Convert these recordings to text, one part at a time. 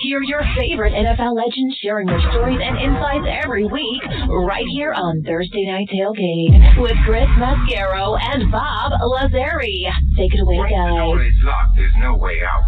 Hear your favorite NFL legends sharing their stories and insights every week, right here on Thursday Night Tailgate with Chris Mascaro and Bob Lazari. Take it away, guys. The door is locked. There's no way out.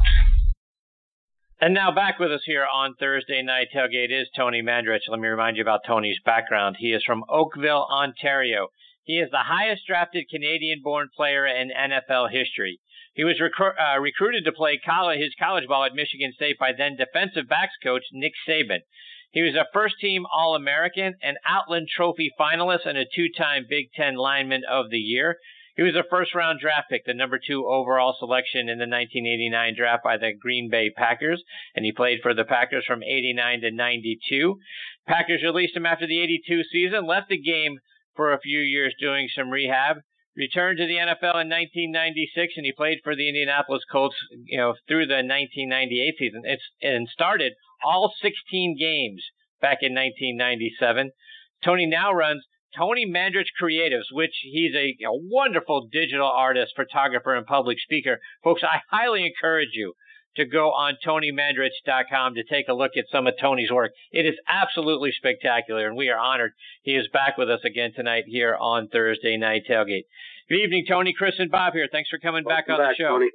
And now back with us here on Thursday Night Tailgate is Tony Mandarich. Let me remind you about Tony's background. He is from Oakville, Ontario. He is the highest drafted Canadian-born player in NFL history. He was recruited to play his college ball at Michigan State by then defensive backs coach Nick Saban. He was a first-team All-American, an Outland Trophy finalist, and a two-time Big Ten Lineman of the Year. He was a first-round draft pick, the number 2 overall selection in the 1989 draft by the Green Bay Packers, and he played for the Packers from 89 to 92. Packers released him after the 82 season, left the game for a few years doing some rehab, returned to the NFL in 1996, and he played for the Indianapolis Colts, through the 1998 season. And started all 16 games back in 1997. Tony now runs Tony Mandarich Creatives, which he's a wonderful digital artist, photographer, and public speaker. Folks, I highly encourage you to go on TonyMandarich.com to take a look at some of Tony's work. It is absolutely spectacular, and we are honored he is back with us again tonight here on Thursday Night Tailgate. Good evening, Tony. Chris and Bob here. Thanks for coming back on the show. Tony.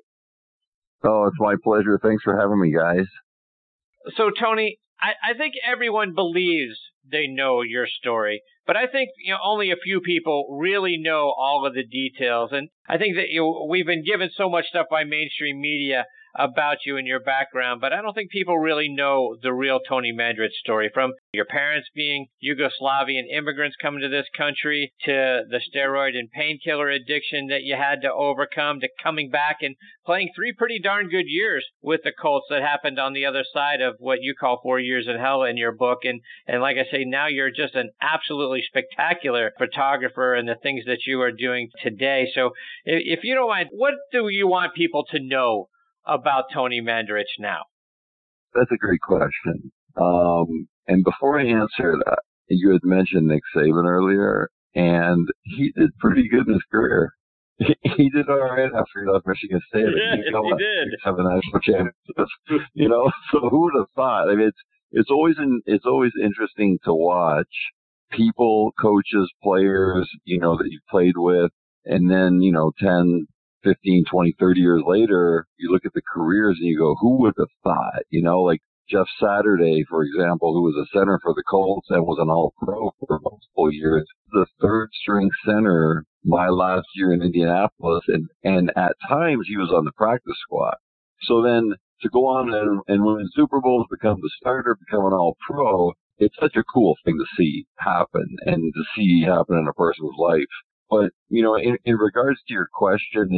Oh, it's my pleasure. Thanks for having me, guys. So, Tony, I think everyone believes they know your story, but I think only a few people really know all of the details. And I think that we've been given so much stuff by mainstream media about you and your background, but I don't think people really know the real Tony Mandarich story, from your parents being Yugoslavian immigrants coming to this country, to the steroid and painkiller addiction that you had to overcome, to coming back and playing 3 pretty darn good years with the Colts that happened on the other side of what you call 4 years in hell in your book. And like I say, now you're just an absolutely spectacular photographer and the things that you are doing today. So if you don't mind, what do you want people to know about Tony Mandarich now? That's a great question. And before I answer that, you had mentioned Nick Saban earlier, and he did pretty good in his career. He did all right after he left Michigan State. He did. 7 national championships. So who would have thought? I mean, it's always interesting to watch people, coaches, players, that you played with, and then 10, 15, 20, 30 years later, you look at the careers and you go, who would have thought? Like Jeff Saturday, for example, who was a center for the Colts and was an All-Pro for multiple years, the third-string center my last year in Indianapolis, and at times he was on the practice squad. So then to go on and win Super Bowls, become the starter, become an All-Pro, it's such a cool thing to see happen and to see happen in a person's life. But, in regards to your question,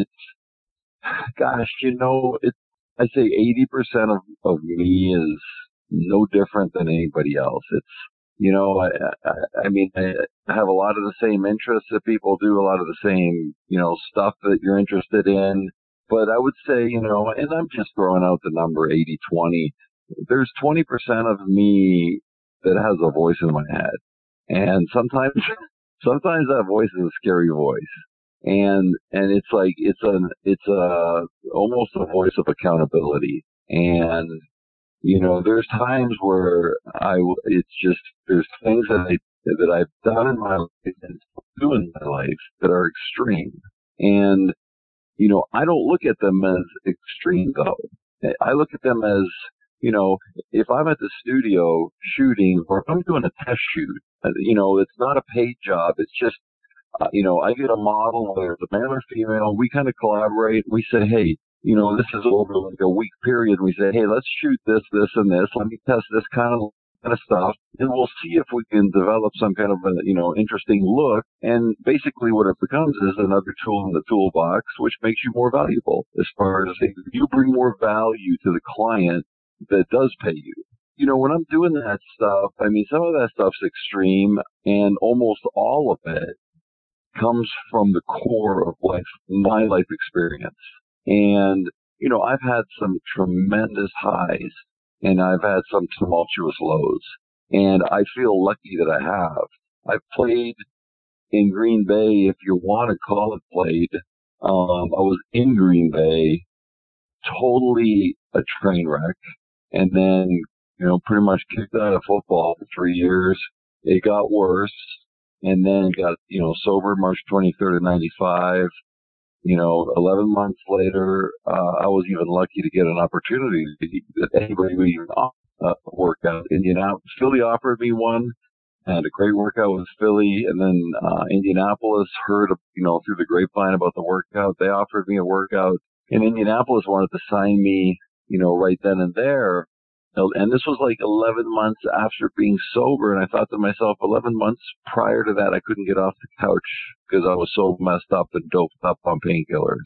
I'd say 80% of me is no different than anybody else. It's, I have a lot of the same interests that people do, a lot of the same, stuff that you're interested in. But I would say, and I'm just throwing out the number 80-20, there's 20% of me that has a voice in my head. And sometimes that voice is a scary voice, and it's like it's almost a voice of accountability. And there's times where there's things that I've done in my life and do in my life that are extreme, and I don't look at them as extreme though. I look at them as, if I'm at the studio shooting, or if I'm doing a test shoot, it's not a paid job. It's just, I get a model, whether it's a male or female, we kind of collaborate. We say, hey, this is over like a week period. We say, hey, let's shoot this, this, and this. Let me test this kind of stuff, and we'll see if we can develop some kind of interesting look. And basically what it becomes is another tool in the toolbox, which makes you more valuable as far as you bring more value to the client that does pay you. When I'm doing that stuff, some of that stuff's extreme, and almost all of it comes from the core of my life experience. And, I've had some tremendous highs, and I've had some tumultuous lows, and I feel lucky that I have. I've played in Green Bay, if you want to call it played. I was in Green Bay, totally a train wreck, and then pretty much kicked out of football for 3 years. It got worse, and then got, sober March 23rd of 95. 11 months later, I was even lucky to get an opportunity that anybody would even work out. Philly offered me one. I had a great workout with Philly, and then Indianapolis heard, through the grapevine about the workout. They offered me a workout, and Indianapolis wanted to sign me, right then and there. And this was like 11 months after being sober, and I thought to myself, 11 months prior to that, I couldn't get off the couch because I was so messed up and doped up on painkillers.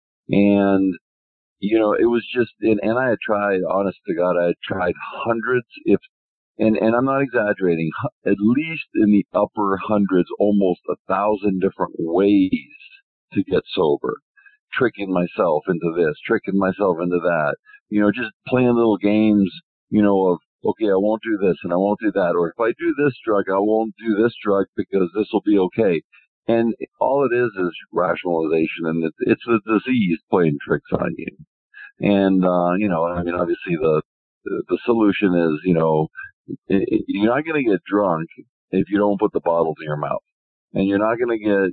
And, it was just, and I had tried, honest to God, I had tried hundreds, and I'm not exaggerating, at least in the upper hundreds, almost 1,000 different ways to get sober. Tricking myself into this, tricking myself into that, just playing little games, of, okay, I won't do this and I won't do that. Or if I do this drug, I won't do this drug because this will be okay. And all it is rationalization, and it's the disease playing tricks on you. And, obviously the solution is, you're not going to get drunk if you don't put the bottles in your mouth. And you're not going to get,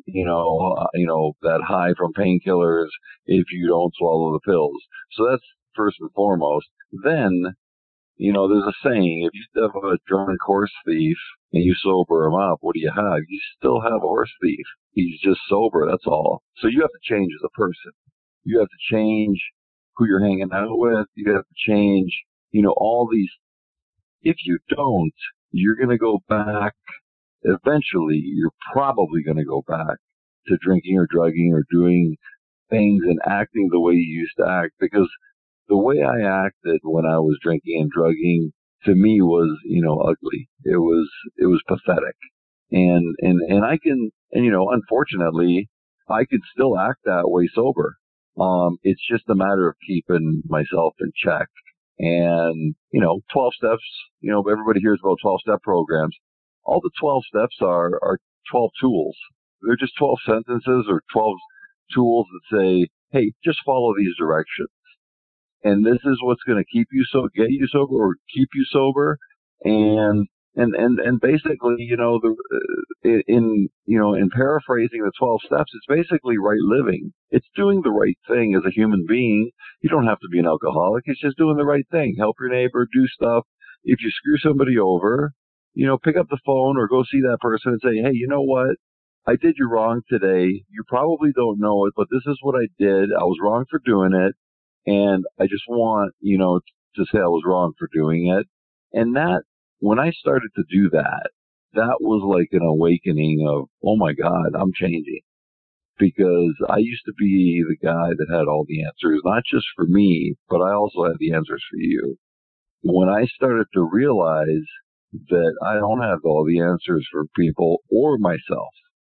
that high from painkillers if you don't swallow the pills. So that's first and foremost. Then, there's a saying, if you have a drunk horse thief and you sober him up, what do you have? You still have a horse thief. He's just sober, that's all. So you have to change as a person. You have to change who you're hanging out with. You have to change, all these. If you don't, you're going to go back. Eventually, you're probably going to go back to drinking or drugging or doing things and acting the way you used to act, because the way I acted when I was drinking and drugging, to me, was, ugly. It was pathetic. And I can, unfortunately, I could still act that way sober. It's just a matter of keeping myself in check. And, 12 steps, everybody hears about 12-step programs. All the 12 steps are 12 tools. They're just 12 sentences or 12 tools that say, hey, just follow these directions. And this is what's going to get you sober or keep you sober. And basically, in paraphrasing the 12 steps, it's basically right living. It's doing the right thing as a human being. You don't have to be an alcoholic. It's just doing the right thing. Help your neighbor, do stuff. If you screw somebody over, pick up the phone or go see that person and say, hey, you know what? I did you wrong today. You probably don't know it, but this is what I did. I was wrong for doing it. And I just want, to say I was wrong for doing it. And that, when I started to do that, that was like an awakening of, oh my God, I'm changing. Because I used to be the guy that had all the answers, not just for me, but I also had the answers for you. When I started to realize that I don't have all the answers for people or myself,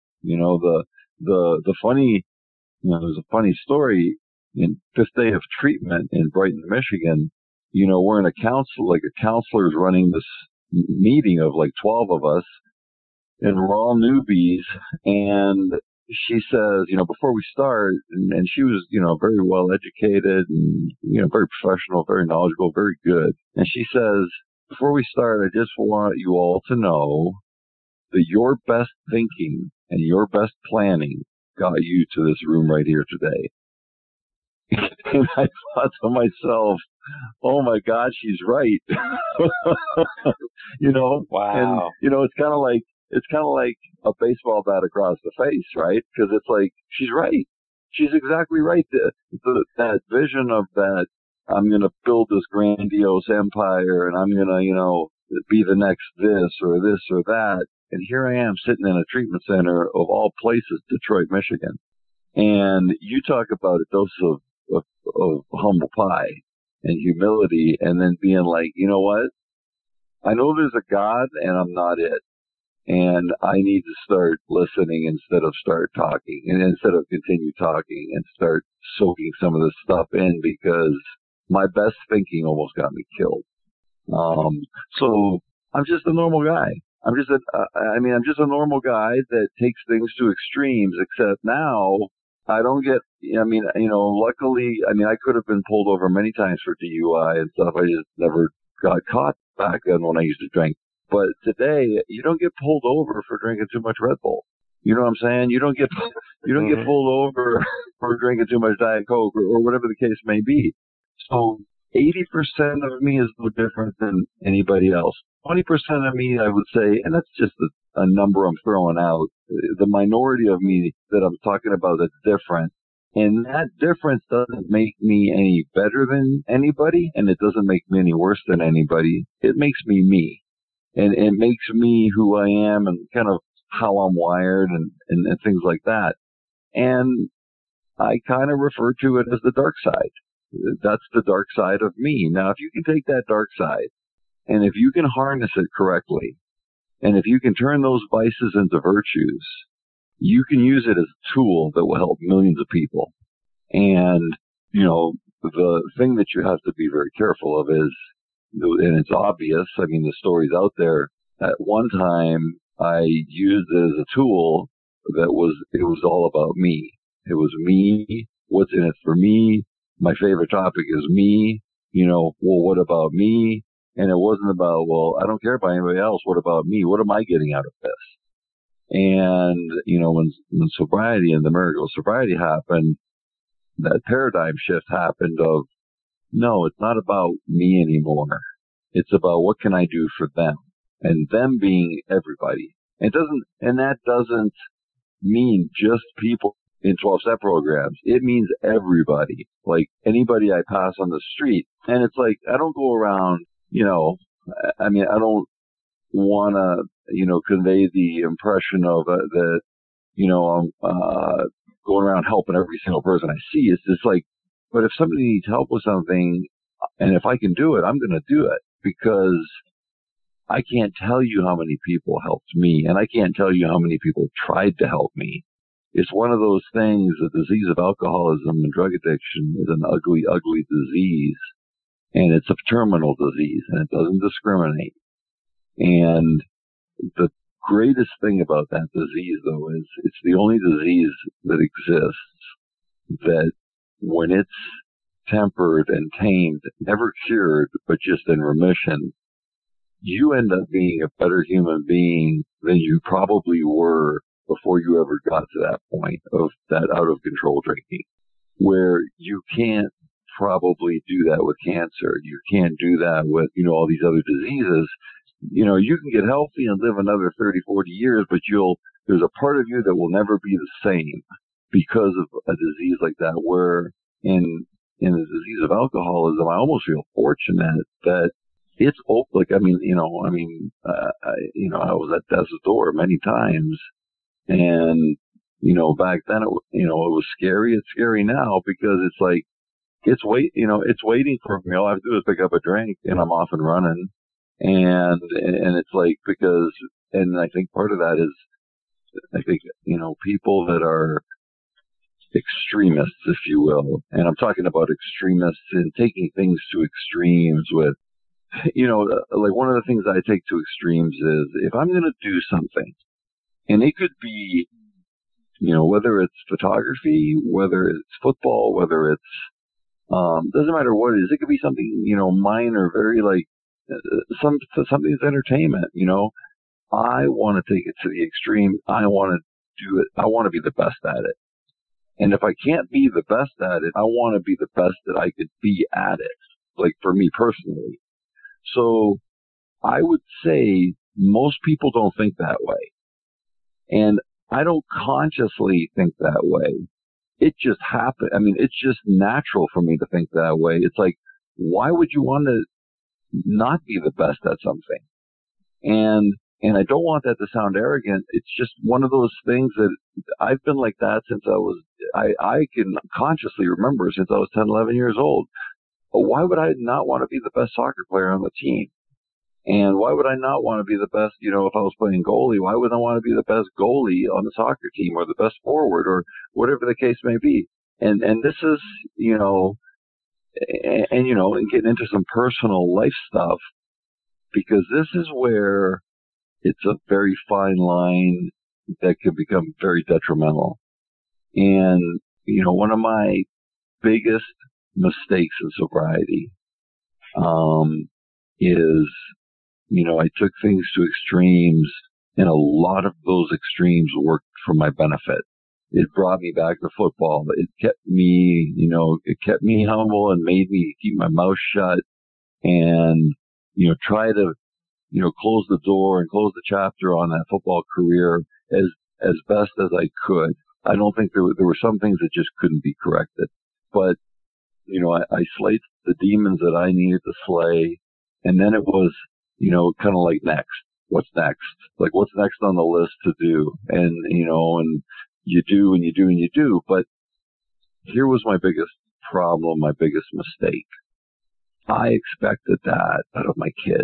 the funny, there's a funny story. In fifth day of treatment in Brighton, Michigan, we're in a counselor's running this meeting of like 12 of us, and we're all newbies. And she says, before we start, and she was, very well educated and, very professional, very knowledgeable, very good. And she says, before we start, I just want you all to know that your best thinking and your best planning got you to this room right here today. And I thought to myself, oh my God, she's right. Wow. And, it's kind of like a baseball bat across the face, right? Because it's like, she's right. She's exactly right. That vision of that, I'm going to build this grandiose empire and I'm going to, be the next this or that. And here I am sitting in a treatment center of all places, Detroit, Michigan. And you talk about a dose of humble pie and humility, and then being like, you know what? I know there's a God and I'm not it. And I need to start listening instead of start talking, and instead of continue talking, and start soaking some of this stuff in, because my best thinking almost got me killed. So I'm just a normal guy. I'm just a normal guy that takes things to extremes, except now I don't get, luckily, I could have been pulled over many times for DUI and stuff. I just never got caught back then when I used to drink. But today, you don't get pulled over for drinking too much Red Bull. You know what I'm saying? You don't get pulled over for drinking too much Diet Coke or whatever the case may be. So 80% of me is no different than anybody else. 20% of me, I would say, and that's just a number I'm throwing out, the minority of me that I'm talking about that's different. And that difference doesn't make me any better than anybody, and it doesn't make me any worse than anybody. It makes me me. And it makes me who I am and kind of how I'm wired and things like that. And I kind of refer to it as the dark side. That's the dark side of me. Now, if you can take that dark side, and if you can harness it correctly, and if you can turn those vices into virtues, you can use it as a tool that will help millions of people. And, you know, the thing that you have to be very careful of is, and it's obvious, I mean, the story's out there. At one time, I used it as a tool it was all about me. It was me, what's in it for me. My favorite topic is me, you know, well, what about me? And it wasn't about, well, I don't care about anybody else. What about me? What am I getting out of this? And, you know, when sobriety and the miracle of sobriety happened, that paradigm shift happened of, no, it's not about me anymore. It's about what can I do for them, and them being everybody. And that doesn't mean just people in 12-step programs. It means everybody, like anybody I pass on the street. And it's like, I don't go around, you know, I mean, I don't want to, you know, convey the impression of that, you know, I'm going around helping every single person I see. It's just like, but if somebody needs help with something, and if I can do it, I'm going to do it, because I can't tell you how many people helped me, and I can't tell you how many people tried to help me. It's one of those things, the disease of alcoholism and drug addiction is an ugly, ugly disease, and it's a terminal disease, and it doesn't discriminate. And the greatest thing about that disease, though, is it's the only disease that exists that when it's tempered and tamed, never cured, but just in remission, you end up being a better human being than you probably were before you ever got to that point of that out of control drinking, where you can't probably do that with cancer. You can't do that with, you know, all these other diseases. You know, you can get healthy and live another 30, 40 years, but there's a part of you that will never be the same because of a disease like that, where in the disease of alcoholism, I almost feel fortunate that it's open. Like, I was at death's door many times, and, you know, back then, it was scary. It's scary now because it's like, it's waiting for me. All I have to do is pick up a drink and I'm off and running. And it's like, because, and I think part of that is, I think, you know, people that are extremists, if you will, and I'm talking about extremists in taking things to extremes with, you know, like one of the things I take to extremes is if I'm going to do something, and it could be, you know, whether it's photography, whether it's football, whether it's, doesn't matter what it is. It could be something, you know, minor, very like, something's entertainment, you know. I want to take it to the extreme. I want to do it. I want to be the best at it. And if I can't be the best at it, I want to be the best that I could be at it, like for me personally. So I would say most people don't think that way. And I don't consciously think that way. It just happens. I mean, it's just natural for me to think that way. It's like, why would you want to not be the best at something? And I don't want that to sound arrogant. It's just one of those things that I've been like that since I can consciously remember since I was 10, 11 years old. But why would I not want to be the best soccer player on the team? And why would I not want to be the best, you know, if I was playing goalie, why would I want to be the best goalie on the soccer team or the best forward or whatever the case may be? And this is, you know, and getting into some personal life stuff, because this is where it's a very fine line that can become very detrimental. And, you know, one of my biggest mistakes in sobriety, is I took things to extremes, and a lot of those extremes worked for my benefit. It brought me back to football. It kept me, it kept me humble and made me keep my mouth shut and, try to, close the door and close the chapter on that football career as best as I could. I don't think there were some things that just couldn't be corrected, but, I slayed the demons that I needed to slay. And then it was, kind of like next. What's next? Like, what's next on the list to do? And, and you do and you do and you do. But here was my biggest problem, my biggest mistake. I expected that out of my kids.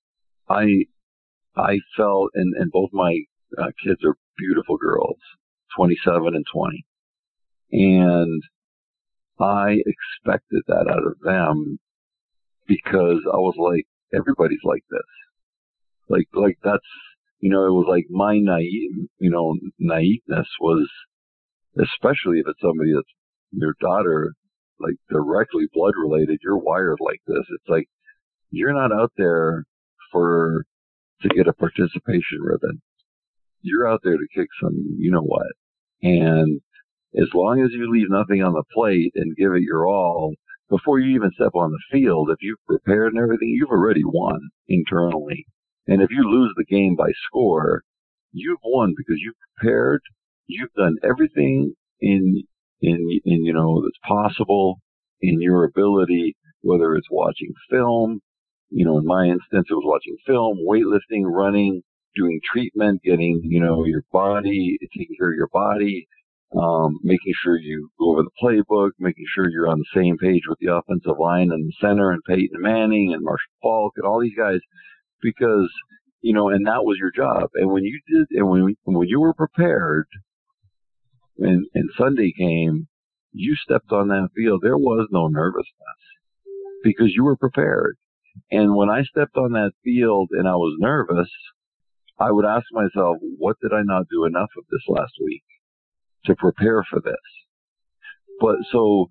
I felt, and both my kids are beautiful girls, 27 and 20. And I expected that out of them because I was like, everybody's like this. Like that's, it was like my naiveness was, especially if it's somebody that's your daughter, like directly blood related, you're wired like this. It's like, you're not out there to get a participation ribbon. You're out there to kick some, what. And as long as you leave nothing on the plate and give it your all, before you even step on the field, if you've prepared and everything, you've already won internally. And if you lose the game by score, you've won because you've prepared, you've done everything in that's possible in your ability, whether it's watching film, in my instance, it was watching film, weightlifting, running, doing treatment, getting, your body, taking care of your body, making sure you go over the playbook, making sure you're on the same page with the offensive line and the center and Peyton Manning and Marshall Faulk and all these guys, because, and that was your job. And when you did, and when you were prepared and Sunday came, you stepped on that field, there was no nervousness because you were prepared. And when I stepped on that field and I was nervous, I would ask myself, what did I not do enough of this last week to prepare for this? But so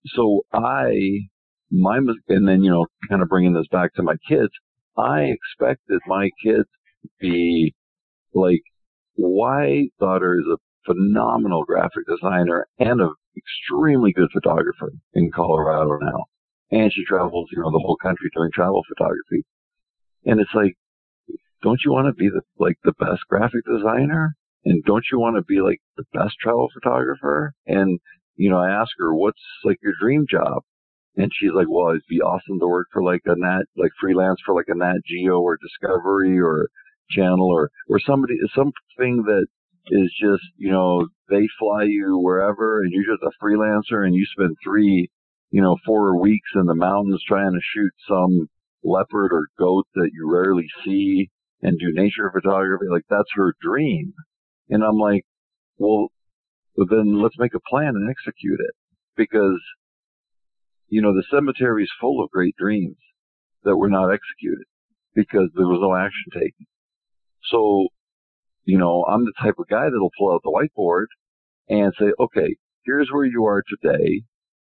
and then, kind of bringing this back to my kids, I expected my kids to be like, my daughter is a phenomenal graphic designer and an extremely good photographer in Colorado now. And she travels, the whole country doing travel photography. And it's like, don't you want to be the best graphic designer? And don't you want to be like the best travel photographer? And, I asked her, what's like your dream job? And she's like, well, it'd be awesome to work for freelance for like a Nat Geo or Discovery or Channel or something that is just, they fly you wherever and you're just a freelancer and you spend 4 weeks in the mountains trying to shoot some leopard or goat that you rarely see and do nature photography. Like, that's her dream. And I'm like, well, then let's make a plan and execute it. Because, the cemetery is full of great dreams that were not executed because there was no action taken. So, I'm the type of guy that'll pull out the whiteboard and say, okay, here's where you are today.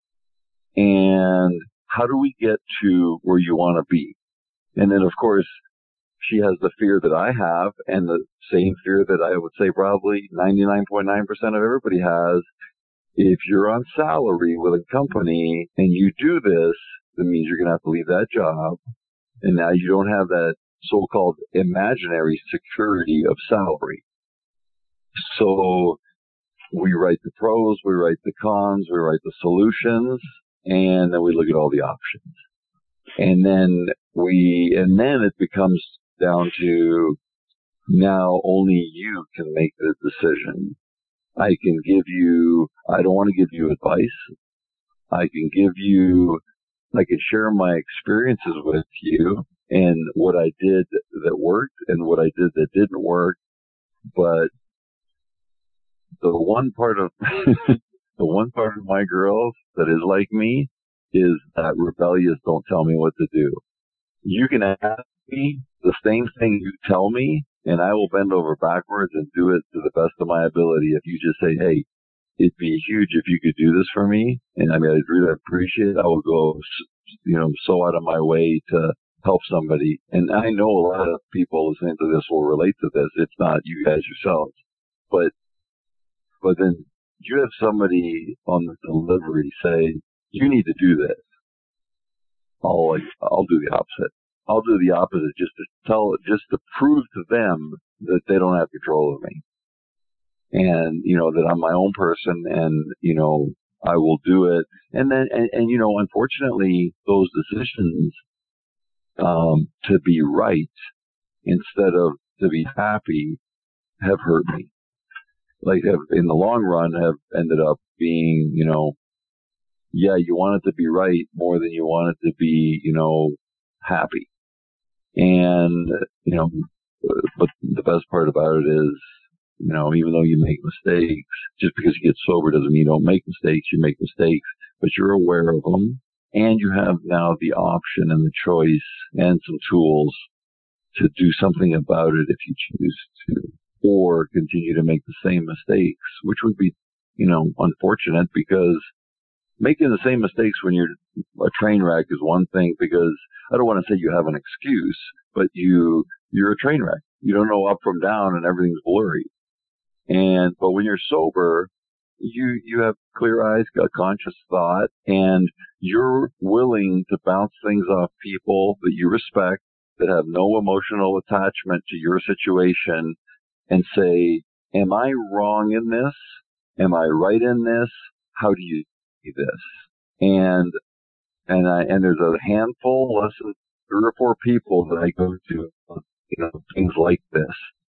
And how do we get to where you want to be? And then, of course, she has the fear that I have and the same fear that I would say probably 99.9% of everybody has. If you're on salary with a company and you do this, that means you're going to have to leave that job. And now you don't have that so-called imaginary security of salary. So we write the pros, we write the cons, we write the solutions, and then we look at all the options. And then it becomes down to now only you can make the decision. I don't want to give you advice. I can share my experiences with you and what I did that worked and what I did that didn't work. But the one part of my girls that is like me is that rebellious, don't tell me what to do. You can ask me the same thing you tell me, and I will bend over backwards and do it to the best of my ability. If you just say, hey, it'd be huge if you could do this for me, and I'd really appreciate it, I will go, so out of my way to help somebody. And I know a lot of people listening to this will relate to this. It's not you guys yourselves, but then you have somebody on the delivery say, you need to do this. I'll do the opposite. I'll do the opposite just to prove to them that they don't have control of me. And, that I'm my own person and, I will do it. And then, unfortunately, those decisions, to be right instead of to be happy have hurt me. In the long run have ended up being, you want it to be right more than you want it to be, happy. And, but the best part about it is, even though you make mistakes, just because you get sober doesn't mean you don't make mistakes. You make mistakes, but you're aware of them, and you have now the option and the choice and some tools to do something about it if you choose to, or continue to make the same mistakes, which would be, unfortunate, because making the same mistakes when you're a train wreck is one thing, because I don't want to say you have an excuse, but you're a train wreck. You don't know up from down and everything's blurry. But when you're sober, you have clear eyes, got conscious thought, and you're willing to bounce things off people that you respect, that have no emotional attachment to your situation, and say, am I wrong in this? Am I right in this? How do you see this? And there's a handful, less than 3 or 4 people that I go to, things like this.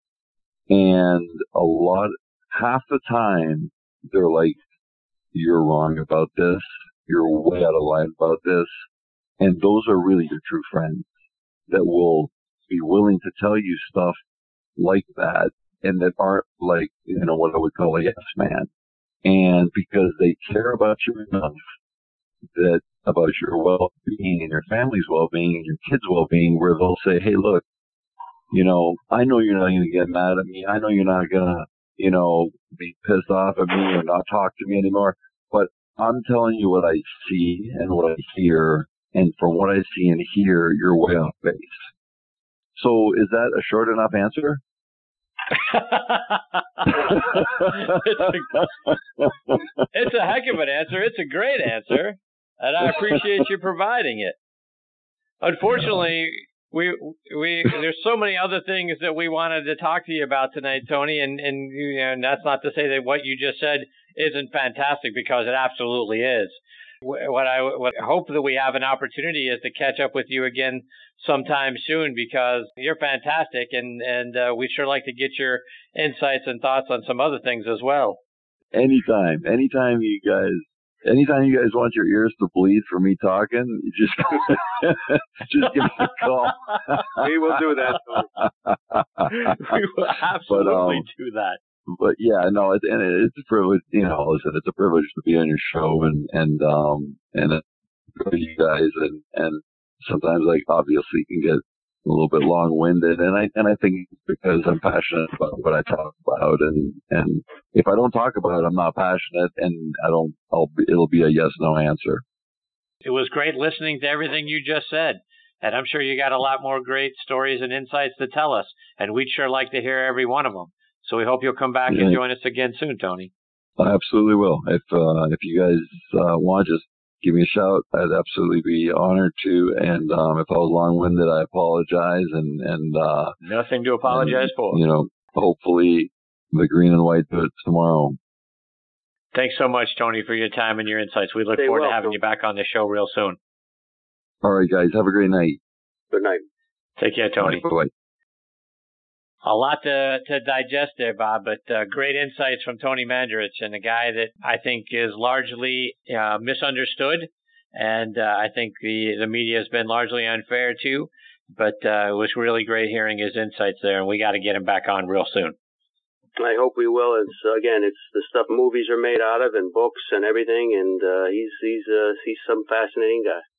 And half the time, they're like, you're wrong about this. You're way out of line about this. And those are really your true friends that will be willing to tell you stuff like that, and that aren't like, what I would call a yes man. And because they care about you enough about your well-being and your family's well-being and your kids' well-being, where they'll say, hey, look, I know you're not going to get mad at me. I know you're not going to, be pissed off at me or not talk to me anymore. But I'm telling you what I see and what I hear. And from what I see and hear, you're way off base. So is that a short enough answer? It's a heck of an answer. It's a great answer. And I appreciate you providing it. Unfortunately, there's so many other things that we wanted to talk to you about tonight, Tony, and that's not to say that what you just said isn't fantastic, because it absolutely is. What I hope that we have an opportunity is to catch up with you again sometime soon, because you're fantastic, and we'd sure like to get your insights and thoughts on some other things as well. Anytime you guys want your ears to bleed for me talking, you just give me a call. We will do that. We will absolutely do that. But yeah, no, it's a privilege. Listen, it's a privilege to be on your show and for you guys, and sometimes obviously can get a little bit long-winded, and I think it's because I'm passionate about what I talk about, and if I don't talk about it, I'm not passionate, and it'll be a yes/no answer. It was great listening to everything you just said, and I'm sure you got a lot more great stories and insights to tell us, and we'd sure like to hear every one of them. So we hope you'll come back and join us again soon, Tony. I absolutely will. If you guys want, just give me a shout. I'd absolutely be honored to. And if I was long-winded, I apologize. And nothing to apologize for. Hopefully the green and white do it tomorrow. Thanks so much, Tony, for your time and your insights. We look forward to having you back on the show real soon. All right, guys. Have a great night. Good night. Take care, Tony. Bye-bye. A lot to digest there, Bob, but great insights from Tony Mandarich, and a guy that I think is largely misunderstood, and I think the media has been largely unfair too, but it was really great hearing his insights there, and we got to get him back on real soon. I hope we will. It's the stuff movies are made out of, and books and everything, and he's some fascinating guy.